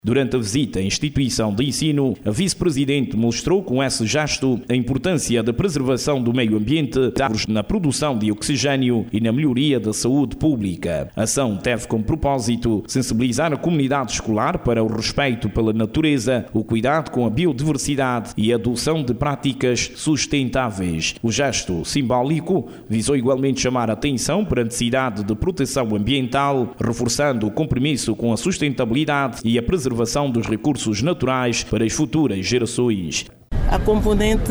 Durante a visita à instituição de ensino, a vice-presidente mostrou com esse gesto a importância da preservação do meio ambiente, na produção de oxigênio e na melhoria da saúde pública. A ação teve como propósito sensibilizar a comunidade escolar para o respeito pela natureza, o cuidado com a biodiversidade e a adoção de práticas sustentáveis. O gesto simbólico visou igualmente chamar a atenção para a necessidade de proteção ambiental, reforçando o compromisso com a sustentabilidade e a preservação dos recursos naturais para as futuras gerações. A componente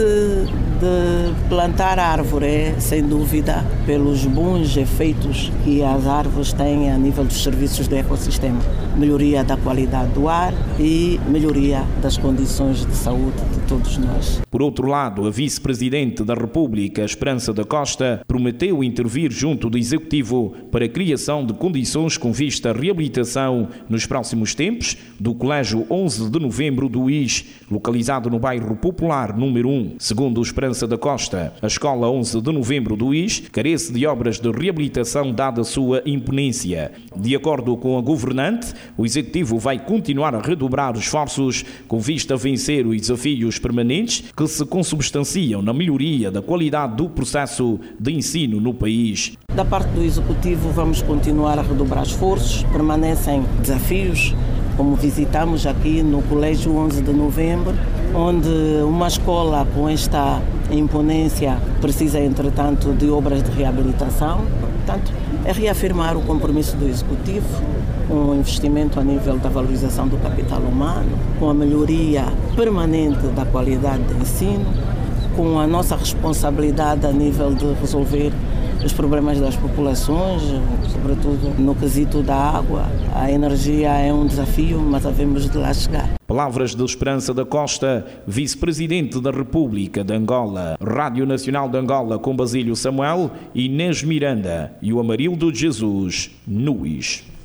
de plantar árvore é, sem dúvida, pelos bons efeitos que as árvores têm a nível dos serviços do ecossistema. Melhoria da qualidade do ar e melhoria das condições de saúde de todos nós. Por outro lado, a vice-presidente da República, Esperança da Costa, prometeu intervir junto do Executivo para a criação de condições com vista à reabilitação nos próximos tempos do Colégio 11 de Novembro do IS, localizado no bairro Popular número 1. Segundo Esperança da Costa, a Escola 11 de Novembro do IS carece de obras de reabilitação dada a sua imponência. De acordo com a governante, o Executivo vai continuar a redobrar esforços com vista a vencer os desafios permanentes que se consubstanciam na melhoria da qualidade do processo de ensino no país. Da parte do Executivo, vamos continuar a redobrar esforços, permanecem desafios, como visitamos aqui no Colégio 11 de Novembro, onde uma escola com esta imponência precisa, entretanto, de obras de reabilitação. Portanto, é reafirmar o compromisso do Executivo com o investimento a nível da valorização do capital humano, com a melhoria permanente da qualidade do ensino, com a nossa responsabilidade a nível de resolver os problemas das populações, sobretudo no quesito da água. A energia é um desafio, mas havemos de lá chegar. Palavras de Esperança da Costa, vice-presidente da República de Angola. Rádio Nacional de Angola com Basílio Samuel, Inês Miranda e o Amarildo Jesus, NUIS.